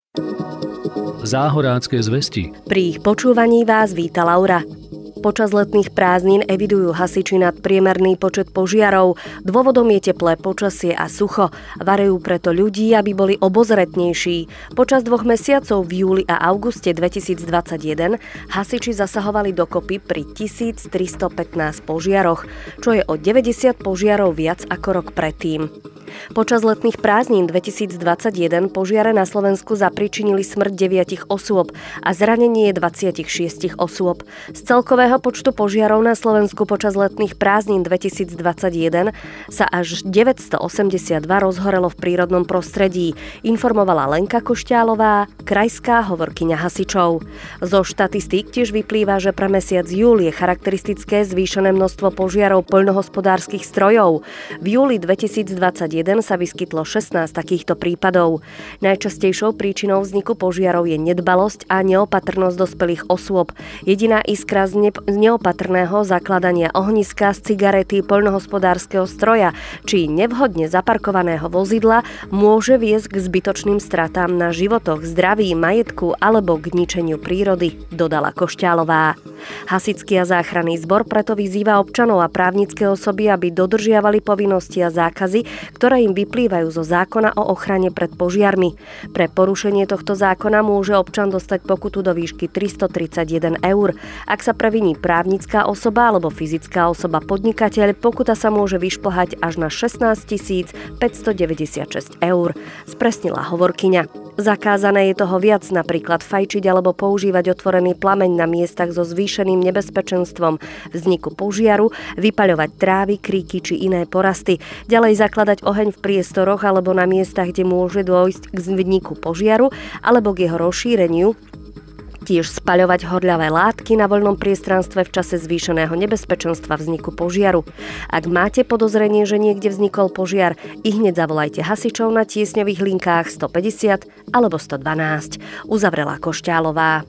Záhorácké zvesti. Pri ich počúvaní vás víta Laura. Počas letných prázdnin evidujú hasiči nadpriemerný počet požiarov. Dôvodom je teplé počasie a sucho. Varujú preto ľudí, aby boli obozretnejší. Počas 2 mesiacov v júli a auguste 2021 hasiči zasahovali dokopy pri 1315 požiaroch, čo je o 90 požiarov viac ako rok predtým. Počas letných prázdnin 2021 požiare na Slovensku zapričinili smrť 9 osôb a zranenie 26 osôb. Z celkového počtu požiarov na Slovensku počas letných prázdnin 2021 sa až 982 rozhorelo v prírodnom prostredí, informovala Lenka Košťálová, krajská hovorkyňa hasičov. Zo štatistík tiež vyplýva, že pre mesiac júl je charakteristické zvýšené množstvo požiarov poľnohospodárskych strojov. V júli 2021 sa vyskytlo 16 takýchto prípadov. Najčastejšou príčinou vzniku požiarov je nedbalosť a neopatrnosť dospelých osôb. Jediná iskra z neopatrného zakladania ohniska z cigarety poľnohospodárskeho stroja či nevhodne zaparkovaného vozidla môže viesť k zbytočným stratám na životoch, zdraví, majetku alebo k ničeniu prírody, dodala Košťálová. Hasičský a záchranný zbor preto vyzýva občanov a právnické osoby, aby dodržiavali povinnosti a zákazy, ktoré im vyplývajú zo zákona o ochrane pred požiarmi. Pre porušenie tohto zákona môže občan dostať pokutu do výšky 331 €. Ak sa previní právnická osoba alebo fyzická osoba podnikateľ, pokuta sa môže vyšplhať až na 16 596 €, spresnila hovorkyňa. Zakázané je toho viac, napríklad fajčiť alebo používať otvorený plameň na miestach so zvýšeným nebezpečenstvom vzniku požiaru, vypaľovať trávy, kríky či iné porasty, ďalej zakladať oheň v priestoroch alebo na miestach, kde môže dôjsť k vzniku požiaru alebo k jeho rozšíreniu, tiež spaľovať horľavé látky na voľnom priestranstve v čase zvýšeného nebezpečenstva vzniku požiaru. Ak máte podozrenie, že niekde vznikol požiar, ihneď zavolajte hasičov na tiesňových linkách 150 alebo 112, uzavrela Košťálová.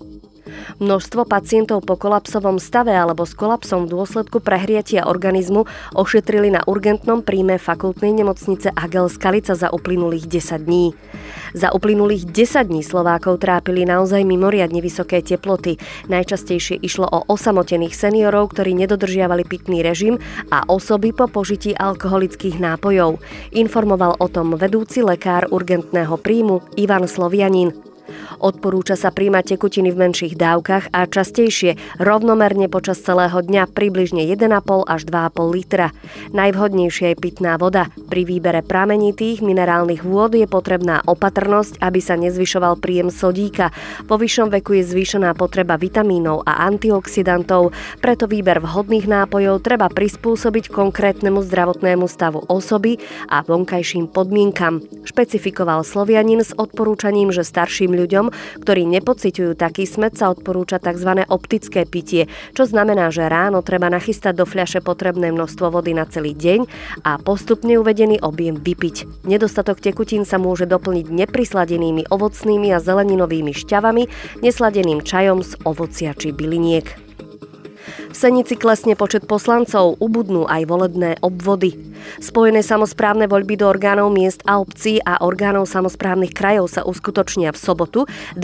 Množstvo pacientov po kolapsovom stave alebo s kolapsom v dôsledku prehriatia organizmu ošetrili na urgentnom príjme fakultnej nemocnice Agel Skalica za uplynulých 10 dní. Za uplynulých 10 dní Slovákov trápili naozaj mimoriadne vysoké teploty. Najčastejšie išlo o osamotených seniorov, ktorí nedodržiavali pitný režim a osoby po požití alkoholických nápojov. Informoval o tom vedúci lekár urgentného príjmu Ivan Slovianin. Odporúča sa príjmať tekutiny v menších dávkach a častejšie, rovnomerne počas celého dňa, približne 1,5 až 2,5 litra. Najvhodnejšia je pitná voda. Pri výbere pramenitých minerálnych vôd je potrebná opatrnosť, aby sa nezvyšoval príjem sodíka. Po vyššom veku je zvýšená potreba vitamínov a antioxidantov, preto výber vhodných nápojov treba prispôsobiť konkrétnemu zdravotnému stavu osoby a vonkajším podmienkam. Špecifikoval Slovianin s odporúčaním, že starším ľuďom, ktorí nepociťujú taký smäd, sa odporúča tzv. Optické pitie, čo znamená, že ráno treba nachystať do fľaše potrebné množstvo vody na celý deň a postupne uvedený objem vypiť. Nedostatok tekutín sa môže doplniť neprisladenými ovocnými a zeleninovými šťavami, nesladeným čajom z ovocia či byliniek. V Senici klesne počet poslancov, ubudnú aj volebné obvody. Spojené samosprávne voľby do orgánov miest a obcí a orgánov samosprávnych krajov sa uskutočnia v sobotu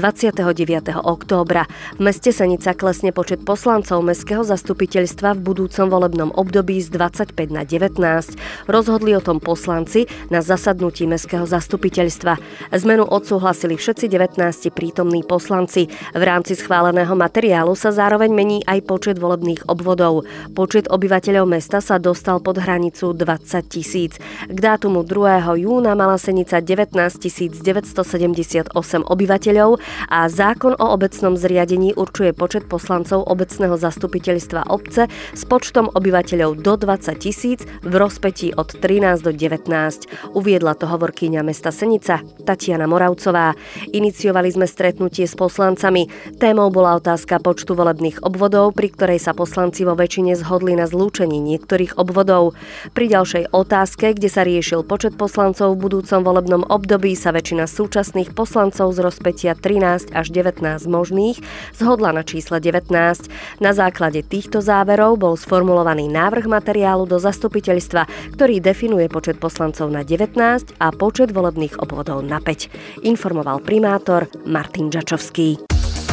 29. októbra. V meste Senica klesne počet poslancov mestského zastupiteľstva v budúcom volebnom období z 25 na 19. Rozhodli o tom poslanci na zasadnutí mestského zastupiteľstva. Zmenu odsúhlasili všetci 19 prítomní poslanci. V rámci schváleného materiálu sa zároveň mení aj počet volebných obvodov. Počet obyvateľov mesta sa dostal pod hranicu 20 000. K dátumu 2. júna mala Senica 19 978 obyvateľov a zákon o obecnom zriadení určuje počet poslancov obecného zastupiteľstva obce s počtom obyvateľov do 20 000 v rozpätí od 13 do 19. Uviedla to hovorkyňa mesta Senica Tatiana Moravcová. Iniciovali sme stretnutie s poslancami. Témou bola otázka počtu volebných obvodov, pri ktorej sa poslanci poslanci vo väčšine zhodli na zlúčení niektorých obvodov. Pri ďalšej otázke, kde sa riešil počet poslancov v budúcom volebnom období, sa väčšina súčasných poslancov z rozpätia 13 až 19 možných zhodla na čísle 19. Na základe týchto záverov bol sformulovaný návrh materiálu do zastupiteľstva, ktorý definuje počet poslancov na 19 a počet volebných obvodov na 5. Informoval primátor Martin Žačovský.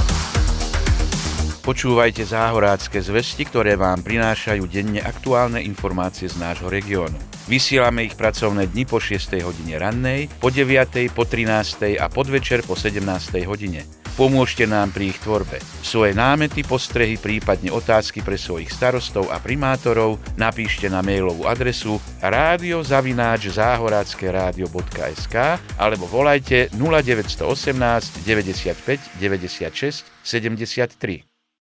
Počúvajte Záhorácké zvesti, ktoré vám prinášajú denne aktuálne informácie z nášho regiónu. Vysielame ich pracovné dni po 6. hodine rannej, po 9., po 13. a podvečer po 17. hodine. Pomôžte nám pri ich tvorbe. Svoje námety, postrehy, prípadne otázky pre svojich starostov a primátorov napíšte na mailovú adresu radio@zahorackeradio.sk alebo volajte 0918 95 96 73.